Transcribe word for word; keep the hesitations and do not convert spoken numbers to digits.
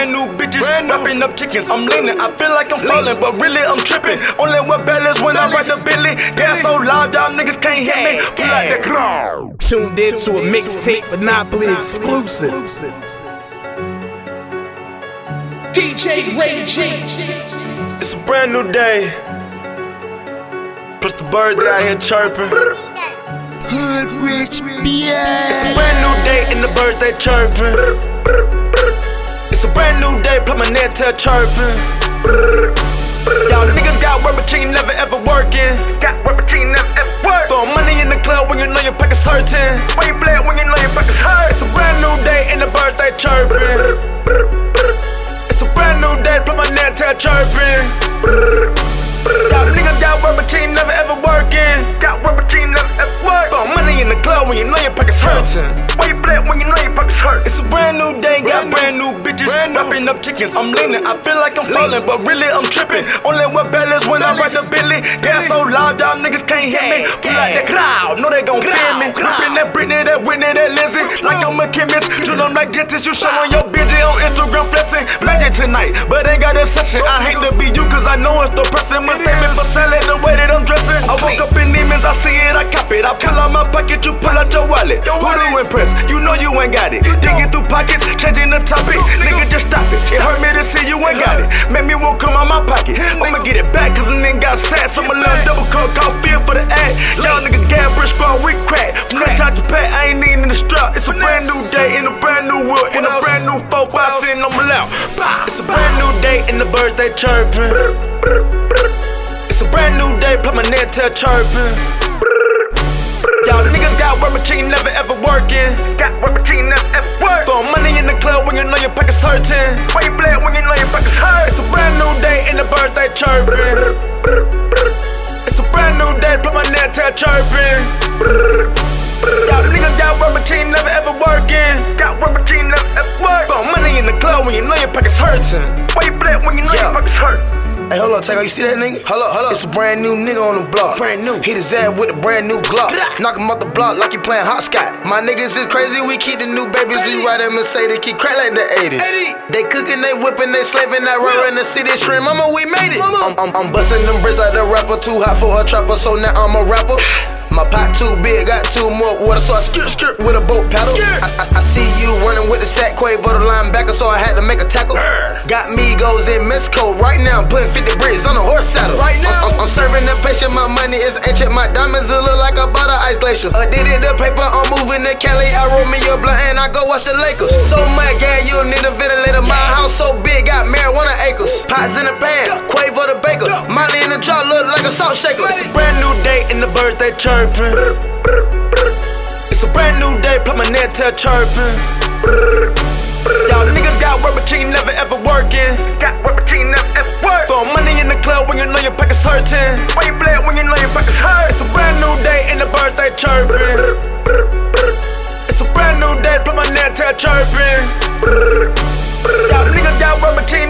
brand new bitches, wrapping up chickens. I'm leaning, I feel like I'm falling, but really I'm tripping. Only with balance when I ride the Billy. Gas so loud, y'all niggas can't hear me. Pull out the crowd. Tuned in to a mixtape, Monopoly exclusive. D J Ray G. It's a brand new day. Plus the birds out here chirping. Hood rich bitch. It's a brand new day and the birds they chirping. It's a brand new day, plus my net tail chirping. Y'all niggas got work but you ain't never ever working. Got work but you ain't never ever work. Throw money in the club when you know your pocket's hurting. Why you play it when you know your pocket's hurt? It's a brand new day and the birds they chirping. It's a brand new day, plus my net tail chirping. Y'all niggas got work but you ain't never ever working. Got work but you ain't never ever work. Throw money in the club when you know your pocket's hurting. Why you play it when you know your pocket's hurt? It's a brand new day, got brand new bitches, wrapping up chickens. I'm leaning, I feel like I'm falling, but really I'm tripping. Only with balance when I ride the Billy. Gas so loud, y'all niggas can't hear me. Pull out the crowd, know they gon' feel me. Rippin' that Britney, that Whitney, that Lizzie. Like I'm a chemist, to them like dentist. You showin' your bitch on Instagram flexing. Magic tonight, but ain't got a session. I hate to be you, cause I know it's the pressing. Statement for selling the way that I'm dressing. I woke up in demons, I see it, I cop it. I pull out my pocket, you pull out your wallet. Who to impress? You know you ain't got it. Digging through pockets, changing the topic. Nigga, just stop it. It hurt me to see you ain't got it. Make me won't come out my pocket. I'ma get it back, cause a nigga got sass. I'm a little double coke, call fear for the ad. Y'all niggas gas, brick squad, we crack. From that time to pay, I ain't needing the strap. It's a brand new day in a brand new world. In a brand new four five sitting on my lap. It's a brand new day and the birds they chirping. It's a brand new day, plus my net tail chirping. Y'all niggas got work but you ain't never ever working. Got work but you ain't never ever work. Throw money in the club when you know your pocket's hurting. Why you play it when you know your pocket's hurt? It's a brand new day and the birds they chirping. It's a brand new day, plus my net tail chirping. Y'all niggas got work but you ain't never ever working. Got work but you ain't never ever work. Throw money in the club when you know your pocket's hurting. Why you play it when you know your pocket's hurt? Hey, hold up, Taco, you see that nigga? Hold up, hold up. It's a brand new nigga on the block. Brand new. Hit his ass with a brand new Glock. Knock him off the block like he playing hopscotch. My niggas is crazy, we keep the new babies. We ride them Mercedes, keep crack like the eighties. They cooking, they whipping, they slaving, that rubber in the city stream. Mama, we made it. I'm, I'm, I'm busting them bricks like the rapper. Too hot for a trapper, so now I'm a rapper. My pot too big, got too much water, so I skirt skirt with a boat paddle. I, I, I see you running with the sack, Quavo the linebacker, so I had to make a tackle. Got me goes in Mexico right now, putting fifty bricks on a horse saddle. Right now, I'm, I'm serving the patient, my money is ancient, my diamonds look like a butter ice glacier. Addicted to paper, I'm moving to Cali, I roll me a blunt and I go watch the Lakers. So much gas, you'll need a ventilator. My house so big, got marijuana acres. Pots in the pan, Quavo the baker, Molly in the jar look like a salt shaker. It's a brand new day and the birds they chirping. It's a brand new day, plus my net tail chirping. Y'all niggas got work but you ain't never ever working. Got work but you ain't never ever work. Throw money in the club when you know your pocket's hurting. Why you play it when you know your pocket's hurt? It's a brand new day and the birds they chirping. It's a brand new day, plus my net tail chirping. Y'all niggas got work but you ain't